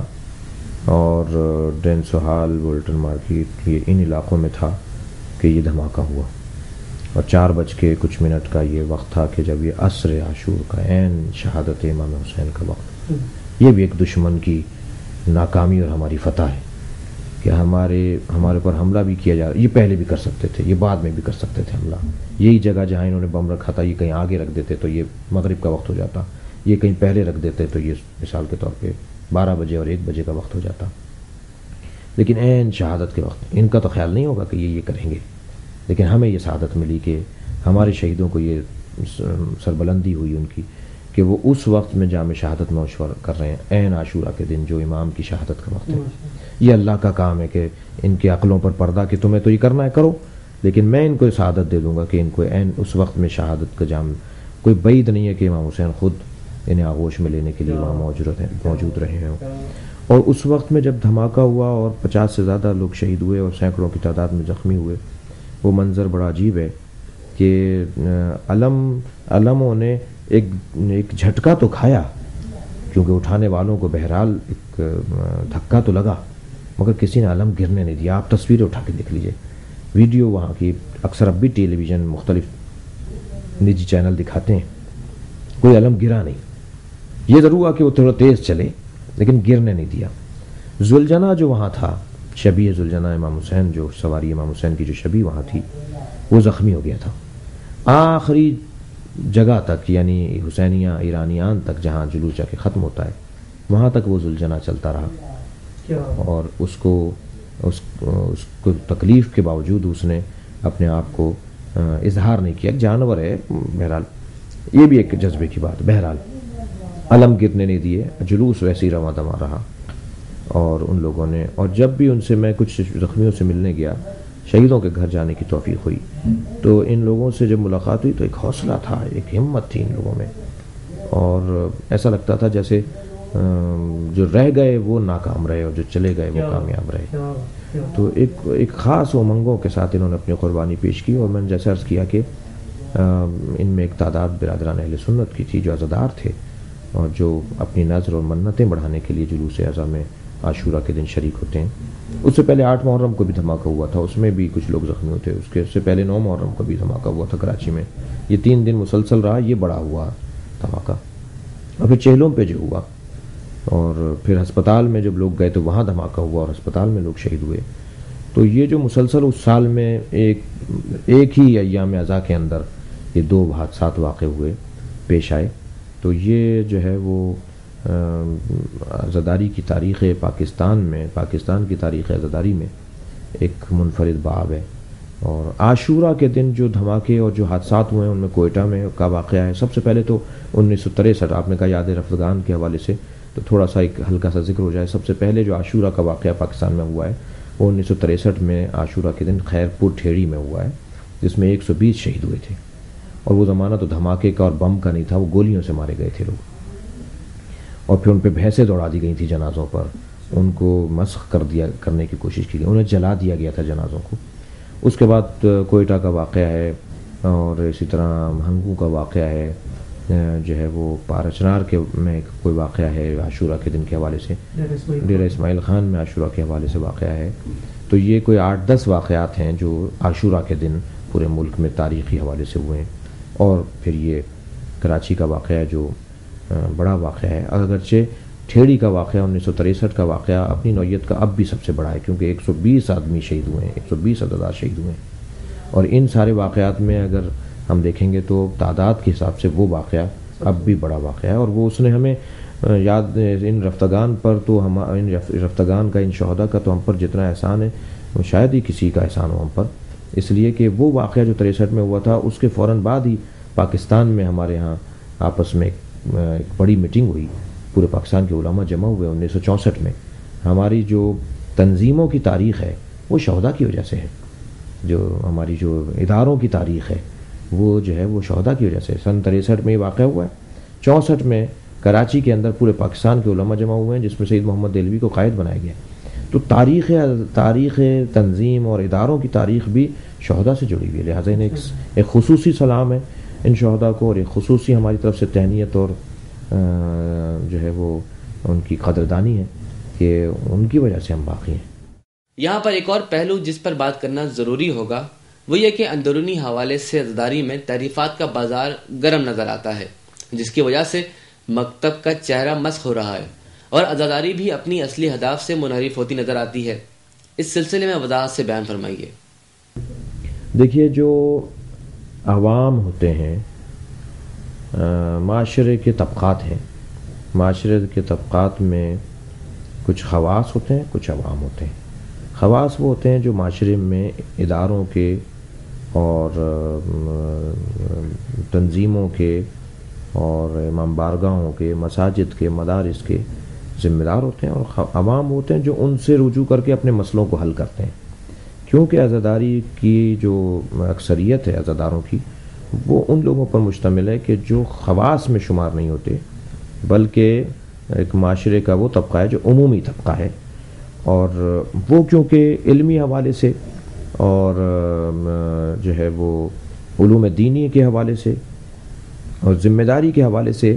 اور ڈین سہال, بولٹن مارکیٹ, یہ ان علاقوں میں تھا کہ یہ دھماکہ ہوا. اور 4:00 کا یہ وقت تھا کہ جب یہ عصر عاشور کا عین شہادت امام حسین کا وقت. یہ بھی ایک دشمن کی ناکامی اور ہماری فتح ہے کہ ہمارے پر حملہ بھی کیا جا رہا. یہ پہلے بھی کر سکتے تھے, یہ بعد میں بھی کر سکتے تھے حملہ. یہی جگہ جہاں انہوں نے بم رکھا تھا یہ کہیں آگے رکھ دیتے تو یہ مغرب کا وقت ہو جاتا, یہ کہیں پہلے رکھ دیتے تو یہ مثال کے طور پہ 12 بجے اور 1 بجے کا وقت ہو جاتا. لیکن عین شہادت کے وقت ان کا تو خیال نہیں ہوگا کہ یہ کریں گے, لیکن ہمیں یہ سعادت ملی کہ ہمارے شہیدوں کو یہ سربلندی ہوئی ان کی کہ وہ اس وقت میں جامع شہادت میں مشور کر رہے ہیں, عین عاشورہ کے دن جو امام کی شہادت کا وقت ہے. یہ اللہ کا کام ہے کہ ان کے عقلوں پر پردہ کہ تمہیں تو یہ کرنا ہے کرو, لیکن میں ان کو سعادت دے دوں گا کہ ان کو عین اس وقت میں شہادت کا جام. کوئی بعید نہیں ہے کہ امام حسین خود انہیں آغوش میں لینے کے لیے وہاں موجود رہے ہوں. اور اس وقت میں جب دھماکہ ہوا اور 50 سے زیادہ لوگ شہید ہوئے اور سینکڑوں کی تعداد میں زخمی ہوئے, وہ منظر بڑا عجیب ہے کہ علموں نے ایک جھٹکا تو کھایا, کیونکہ اٹھانے والوں کو بہرحال ایک دھکا تو لگا, مگر کسی نے علم گرنے نہیں دیا. آپ تصویریں اٹھا کے دیکھ لیجئے, ویڈیو وہاں کی اکثر اب بھی ٹیلی ویژن مختلف نجی چینل دکھاتے ہیں, کوئی علم گرا نہیں. یہ ضرور ہوا کہ وہ تھوڑا تیز چلے لیکن گرنے نہیں دیا. ذوالجناح جو وہاں تھا شبیہ ذوالجناح امام حسین، جو سواری امام حسین کی جو شبیہ وہاں تھی، وہ زخمی ہو گیا تھا۔ آخری جگہ تک، یعنی حسینیہ ایرانیان تک جہاں جلوس جا کے ختم ہوتا ہے، وہاں تک وہ ذوالجناح چلتا رہا، اور اس کو تکلیف کے باوجود اس نے اپنے آپ کو اظہار نہیں کیا۔ جانور ہے، بہرحال یہ بھی ایک جذبے کی بات۔ بہرحال علم گرنے نہیں دیے، جلوس ویسے ہی رواں دواں رہا، اور ان لوگوں نے، اور جب بھی ان سے میں کچھ زخمیوں سے ملنے گیا، شہیدوں کے گھر جانے کی توفیق ہوئی، تو ان لوگوں سے جب ملاقات ہوئی تو ایک حوصلہ تھا، ایک ہمت تھی ان لوگوں میں، اور ایسا لگتا تھا جیسے جو رہ گئے وہ ناکام رہے اور جو چلے گئے وہ کامیاب رہے۔ تو ایک خاص امنگوں کے ساتھ انہوں نے اپنی قربانی پیش کی، اور میں نے جیسے عرض کیا کہ ان میں ایک تعداد برادران اہل سنت کی تھی جو عزادار تھے، اور جو اپنی نظر اور منتیں بڑھانے کے لیے جلوس اعضاء میں عاشورہ کے دن شریک ہوتے ہیں۔ اس سے پہلے 8 محرم کو بھی دھماکہ ہوا تھا، اس میں بھی کچھ لوگ زخمی ہوتے، اس سے پہلے 9 محرم کو بھی دھماکہ ہوا تھا کراچی میں۔ یہ 3 دن مسلسل رہا، یہ بڑا ہوا دھماکہ، اور پھر چہلوں پہ جو ہوا، اور پھر ہسپتال میں جب لوگ گئے تو وہاں دھماکہ ہوا اور ہسپتال میں لوگ شہید ہوئے۔ تو یہ جو مسلسل اس سال میں ایک ہی ایام اعضاء کے اندر یہ 2 حادثات واقع ہوئے، پیش آئے، تو یہ جو ہے وہ عزاداری کی تاریخ پاکستان میں، پاکستان کی تاریخ عزاداری میں ایک منفرد باب ہے۔ اور عاشورہ کے دن جو دھماکے اور جو حادثات ہوئے ہیں ان میں کوئٹہ میں کا واقعہ ہے۔ سب سے پہلے تو 1963، آپ نے کہا یاد رفتگان کے حوالے سے، تو تھوڑا سا ایک ہلکا سا ذکر ہو جائے۔ سب سے پہلے جو عاشورہ کا واقعہ پاکستان میں ہوا ہے وہ 1963 میں عاشورہ کے دن خیرپور ٹھیڑی میں ہوا ہے، جس میں 120 شہید ہوئے تھے، اور وہ زمانہ تو دھماکے کا اور بم کا نہیں تھا، وہ گولیوں سے مارے گئے تھے لوگ، اور پھر ان پہ بھینسیں دوڑا دی گئی تھیں جنازوں پر، ان کو مسخ کرنے کی کوشش کی گئی، انہیں جلا دیا گیا تھا جنازوں کو۔ اس کے بعد کوئٹہ کا واقعہ ہے، اور اسی طرح ہنگو کا واقعہ ہے، جو ہے وہ پارچنار کے میں کوئی واقعہ ہے عاشورہ کے دن کے حوالے سے، ڈیرہ اسماعیل خان میں عاشورہ کے حوالے سے واقعہ ہے۔ تو یہ کوئی 8-10 واقعات ہیں جو عاشورہ کے دن پورے ملک میں تاریخی حوالے سے ہوئے ہیں، اور پھر یہ کراچی کا واقعہ جو بڑا واقعہ ہے، اگرچہ ٹھیڑی کا واقعہ 1963 کا واقعہ اپنی نوعیت کا اب بھی سب سے بڑا ہے، کیونکہ 120 آدمی شہید ہوئے ہیں، 120 عزادار شہید ہوئے ہیں، اور ان سارے واقعات میں اگر ہم دیکھیں گے تو تعداد کے حساب سے وہ واقعہ اب بھی بڑا واقعہ ہے، اور وہ اس نے ہمیں یاد، ان رفتگان پر تو ان رفتگان کا، ان شہداء کا تو ہم پر جتنا احسان ہے شاید ہی کسی کا احسان ہو ہم پر، اس لیے کہ وہ واقعہ جو 63 میں ہوا تھا اس کے فوراً بعد ہی پاکستان میں ہمارے ہاں آپس میں ایک بڑی میٹنگ ہوئی، پورے پاکستان کے علماء جمع ہوئے 1964 میں۔ ہماری جو تنظیموں کی تاریخ ہے وہ شہداء کی وجہ سے ہے، جو ہماری جو اداروں کی تاریخ ہے وہ جو ہے وہ شہداء کی وجہ سے۔ سن 63 میں یہ واقعہ ہوا ہے، 64 میں کراچی کے اندر پورے پاکستان کے علماء جمع ہوئے ہیں، جس میں سید محمد دہلوی کو قائد بنایا گیا۔ تو تاریخ تنظیم اور اداروں کی تاریخ بھی شہداء سے جڑی ہوئی ہے، لہٰذا انہیں ایک خصوصی سلام ہے ان شہداء کو، اور ایک خصوصی ہماری طرف سے تہنیت اور جو ہے وہ ان کی قدردانی ہے کہ ان کی وجہ سے ہم باقی ہیں۔ یہاں پر ایک اور پہلو جس پر بات کرنا ضروری ہوگا وہ یہ کہ اندرونی حوالے سے عزاداری میں تعریفات کا بازار گرم نظر آتا ہے، جس کی وجہ سے مکتب کا چہرہ مسخ ہو رہا ہے، اور عزاداری بھی اپنی اصلی ہدف سے منحرف ہوتی نظر آتی ہے۔ اس سلسلے میں وضاحت سے بیان فرمائیے۔ دیکھیے، جو عوام ہوتے ہیں، معاشرے کے طبقات ہیں، معاشرے کے طبقات میں کچھ خواص ہوتے ہیں، کچھ عوام ہوتے ہیں۔ خواص وہ ہوتے ہیں جو معاشرے میں اداروں کے اور تنظیموں کے اور امام بارگاہوں کے، مساجد کے، مدارس کے ذمہ دار ہوتے ہیں، اور عوام ہوتے ہیں جو ان سے رجوع کر کے اپنے مسئلوں کو حل کرتے ہیں، کیونکہ عزاداری کی جو اکثریت ہے عزاداروں کی وہ ان لوگوں پر مشتمل ہے کہ جو خواص میں شمار نہیں ہوتے، بلکہ ایک معاشرے کا وہ طبقہ ہے جو عمومی طبقہ ہے، اور وہ کیونکہ علمی حوالے سے اور جو ہے وہ علوم دینی کے حوالے سے اور ذمہ داری کے حوالے سے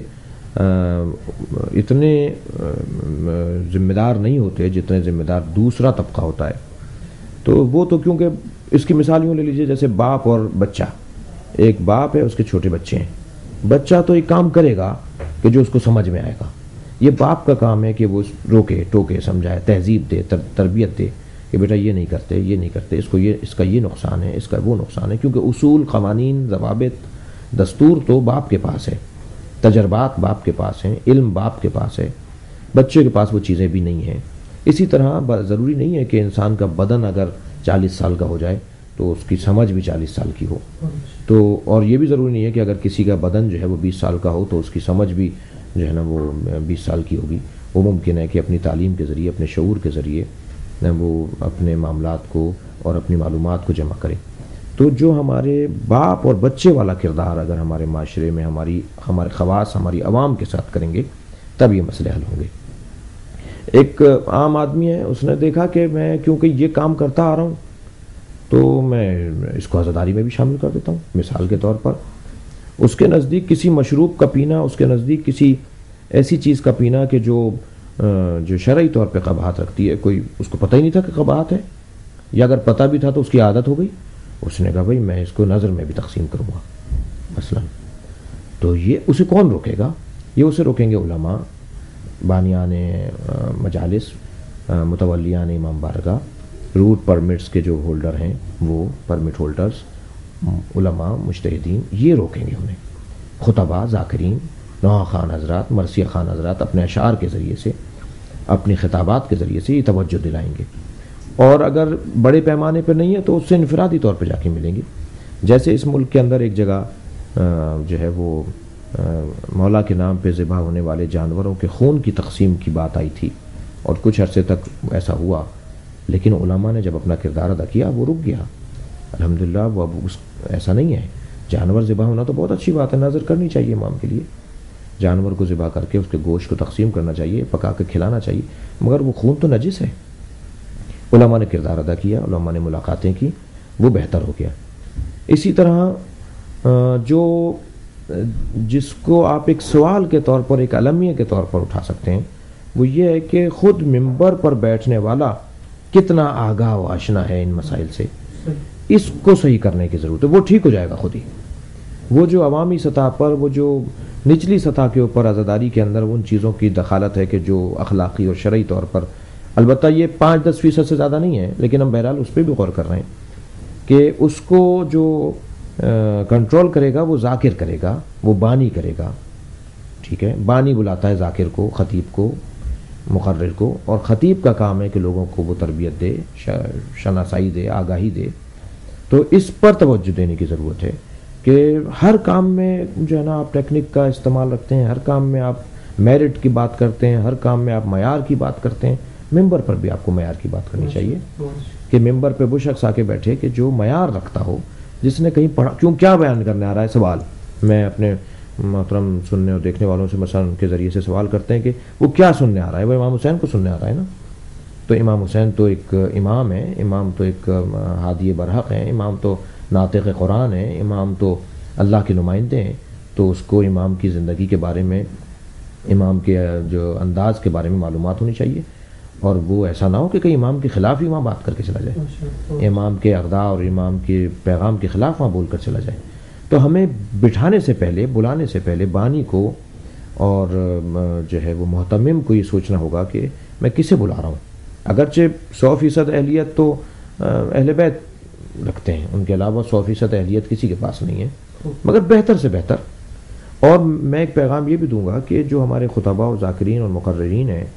اتنے ذمہ دار نہیں ہوتے جتنے ذمہ دار دوسرا طبقہ ہوتا ہے۔ تو وہ تو کیونکہ اس کی مثال یوں لے لیجئے جیسے باپ اور بچہ، ایک باپ ہے، اس کے چھوٹے بچے ہیں، بچہ تو ایک کام کرے گا کہ جو اس کو سمجھ میں آئے گا، یہ باپ کا کام ہے کہ وہ روکے ٹوکے سمجھائے، تہذیب دے، تربیت دے، کہ بیٹا یہ نہیں کرتے، یہ نہیں کرتے، اس کا یہ نقصان ہے، اس کا وہ نقصان ہے، کیونکہ اصول، قوانین، ضوابط، دستور تو باپ کے پاس ہے، تجربات باپ کے پاس ہیں، علم باپ کے پاس ہے، بچے کے پاس وہ چیزیں بھی نہیں ہیں۔ اسی طرح ضروری نہیں ہے کہ انسان کا بدن اگر 40 سال کا ہو جائے تو اس کی سمجھ بھی 40 سال کی ہو، تو اور یہ بھی ضروری نہیں ہے کہ اگر کسی کا بدن جو ہے وہ 20 سال کا ہو تو اس کی سمجھ بھی جو ہے نا وہ 20 سال کی ہوگی۔ وہ ممکن ہے کہ اپنی تعلیم کے ذریعے، اپنے شعور کے ذریعے وہ اپنے معاملات کو اور اپنی معلومات کو جمع کرے۔ تو جو ہمارے باپ اور بچے والا کردار اگر ہمارے معاشرے میں ہمارے خواص، ہماری عوام کے ساتھ کریں گے تب یہ مسئلے حل ہوں گے۔ ایک عام آدمی ہے، اس نے دیکھا کہ میں کیونکہ یہ کام کرتا آ رہا ہوں تو میں اس کو عزاداری میں بھی شامل کر دیتا ہوں۔ مثال کے طور پر اس کے نزدیک کسی مشروب کا پینا، اس کے نزدیک کسی ایسی چیز کا پینا کہ جو شرعی طور پہ قباحت رکھتی ہے، کوئی اس کو پتہ ہی نہیں تھا کہ قباحت ہے، یا اگر پتہ بھی تھا تو اس کی عادت ہو گئی، اس نے کہا بھائی میں اس کو نظر میں بھی تقسیم کروں گا مثلا، تو یہ اسے کون روکے گا؟ یہ اسے روکیں گے علماء، بانیان مجالس، متولیان امام بارگاہ، روٹ پرمٹس کے جو ہولڈر ہیں وہ پرمٹ ہولڈرز، علماء، مجتہدین، یہ روکیں گے انہیں۔ خطباء، ذاکرین، نوحہ خان حضرات، مرثیہ خان حضرات اپنے اشعار کے ذریعے سے، اپنی خطابات کے ذریعے سے یہ توجہ دلائیں گے، اور اگر بڑے پیمانے پر نہیں ہے تو اس سے انفرادی طور پہ جا کے ملیں گے۔ جیسے اس ملک کے اندر ایک جگہ جو ہے وہ مولا کے نام پہ ذبح ہونے والے جانوروں کے خون کی تقسیم کی بات آئی تھی، اور کچھ عرصے تک ایسا ہوا، لیکن علماء نے جب اپنا کردار ادا کیا وہ رک گیا۔ الحمدللہ وہ اب ایسا نہیں ہے۔ جانور ذبح ہونا تو بہت اچھی بات ہے، نظر کرنی چاہیے امام کے لیے، جانور کو ذبح کر کے اس کے گوشت کو تقسیم کرنا چاہیے، پکا کے کھلانا چاہیے، مگر وہ خون تو نجس ہے۔ علماء نے کردار ادا کیا، علماء نے ملاقاتیں کی، وہ بہتر ہو گیا۔ اسی طرح جس کو آپ ایک سوال کے طور پر، ایک المیہ کے طور پر اٹھا سکتے ہیں، وہ یہ ہے کہ خود منبر پر بیٹھنے والا کتنا آگاہ و آشنا ہے ان مسائل سے، اس کو صحیح کرنے کی ضرورت ہے۔ وہ ٹھیک ہو جائے گا خود ہی۔ وہ جو عوامی سطح پر، وہ جو نچلی سطح کے اوپر عزاداری کے اندر ان چیزوں کی دخالت ہے کہ جو اخلاقی اور شرعی طور پر، البتہ یہ 5-10% سے زیادہ نہیں ہے، لیکن ہم بہرحال اس پہ بھی غور کر رہے ہیں کہ اس کو جو کنٹرول کرے گا وہ ذاکر کرے گا، وہ بانی کرے گا، ٹھیک ہے۔ بانی بلاتا ہے ذاکر کو، خطیب کو، مقرر کو، اور خطیب کا کام ہے کہ لوگوں کو وہ تربیت دے، شناسائی دے، آگاہی دے۔ تو اس پر توجہ دینے کی ضرورت ہے کہ ہر کام میں جو ہے نا آپ ٹیکنک کا استعمال رکھتے ہیں، ہر کام میں آپ میرٹ کی بات کرتے ہیں، ہر کام میں آپ معیار کی بات کرتے ہیں، ممبر پر بھی آپ کو معیار کی بات کرنی چاہیے کہ ممبر پہ وہ شخص آ کے بیٹھے کہ جو معیار رکھتا ہو، جس نے کہیں پڑھا، کیوں کیا بیان کرنے آ رہا ہے۔ سوال میں اپنے محترم سننے اور دیکھنے والوں سے مثلا ان کے ذریعے سے سوال کرتے ہیں کہ وہ کیا سننے آ رہا ہے، وہ امام حسین کو سننے آ رہا ہے نا، تو امام حسین تو ایک امام ہے، امام تو ایک ہادی برحق ہیں، امام تو ناطق قرآن ہیں، امام تو اللہ کے نمائندے ہیں، تو اس کو امام کی زندگی کے بارے میں، امام کے جو انداز کے بارے میں معلومات ہونی چاہیے، اور وہ ایسا نہ ہو کہ کہیں امام کے خلاف ہی وہاں بات کر کے چلا جائے، امام کے اقداء اور امام کے پیغام کے خلاف وہاں بول کر چلا جائے۔ تو ہمیں بٹھانے سے پہلے، بلانے سے پہلے بانی کو اور جو ہے وہ محتمم کو یہ سوچنا ہوگا کہ میں کسے بلا رہا ہوں۔ اگرچہ 100% اہلیت تو اہل بیت رکھتے ہیں، ان کے علاوہ 100% اہلیت کسی کے پاس نہیں ہے، مگر بہتر سے بہتر۔ اور میں ایک پیغام یہ بھی دوں گا کہ جو ہمارے خطباء و ذاکرین اور مقررین ہیں،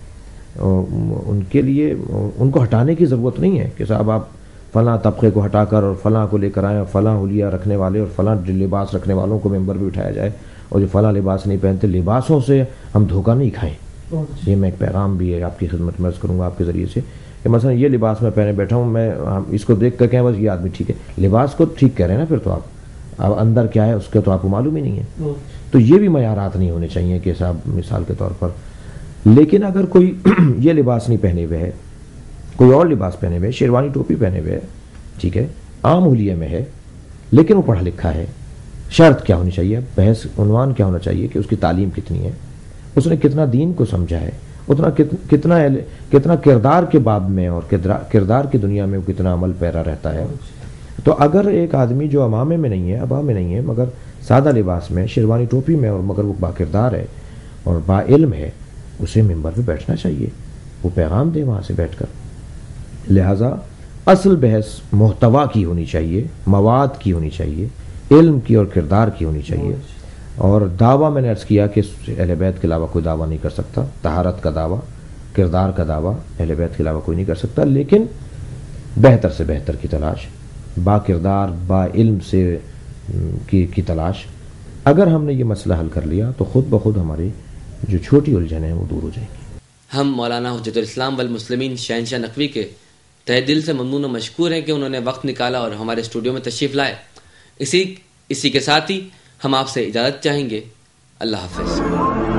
ان کے لیے ان کو ہٹانے کی ضرورت نہیں ہے کہ صاحب آپ فلاں طبقے کو ہٹا کر اور فلاں کو لے کر آئیں، اور فلاں حلیہ رکھنے والے اور فلاں لباس رکھنے والوں کو ممبر بھی اٹھایا جائے، اور جو فلاں لباس نہیں پہنتے، لباسوں سے ہم دھوکہ نہیں کھائیں۔ یہ میں ایک پیغام بھی ہے آپ کی خدمت میں عرض کروں گا آپ کے ذریعے سے کہ مثلا یہ لباس میں پہنے بیٹھا ہوں، میں اس کو دیکھ کر کہیں بس یہ آدمی ٹھیک ہے، لباس کو ٹھیک کہہ رہے ہیں نا، پھر تو آپ اب اندر کیا ہے اس کے تو آپ کو معلوم ہی نہیں ہے۔ تو یہ بھی معیارات نہیں ہونے چاہیے کہ صاحب مثال کے طور پر، لیکن اگر کوئی یہ لباس نہیں پہنے ہوئے ہے، کوئی اور لباس پہنے ہوئے، شیروانی ٹوپی پہنے ہوئے ہے، ٹھیک ہے، عام حلیے میں ہے، لیکن وہ پڑھا لکھا ہے، شرط کیا ہونی چاہیے، بحث عنوان کیا ہونا چاہیے کہ اس کی تعلیم کتنی ہے، اس نے کتنا دین کو سمجھا ہے، اتنا کتنا کردار کے باب میں اور کردار کی دنیا میں وہ کتنا عمل پیرا رہتا ہے۔ تو اگر ایک آدمی جو امامے میں نہیں ہے، ابا میں نہیں ہے، مگر سادہ لباس میں، شیروانی ٹوپی میں، اور مگر وہ با کردار ہے اور با علم ہے، اسے ممبر پہ بیٹھنا چاہیے، وہ پیغام دے وہاں سے بیٹھ کر۔ لہٰذا اصل بحث محتوا کی ہونی چاہیے، مواد کی ہونی چاہیے، علم کی اور کردار کی ہونی چاہیے. اور دعویٰ میں نے عرض کیا کہ اہل بیت کے علاوہ کوئی دعویٰ نہیں کر سکتا، طہارت کا دعویٰ، کردار کا دعویٰ اہل بیت کے علاوہ کوئی نہیں کر سکتا، لیکن بہتر سے بہتر کی تلاش، با کردار با علم سے کی تلاش. اگر ہم نے یہ مسئلہ حل کر لیا تو خود بخود ہماری جو چھوٹی الجھن ہیں وہ دور ہو جائیں گی. ہم مولانا حجت الاسلام والمسلمین شہنشاہ نقوی کے تہ دل سے ممنون و مشکور ہیں کہ انہوں نے وقت نکالا اور ہمارے اسٹوڈیو میں تشریف لائے. اسی کے ساتھ ہی ہم آپ سے اجازت چاہیں گے. اللہ حافظ.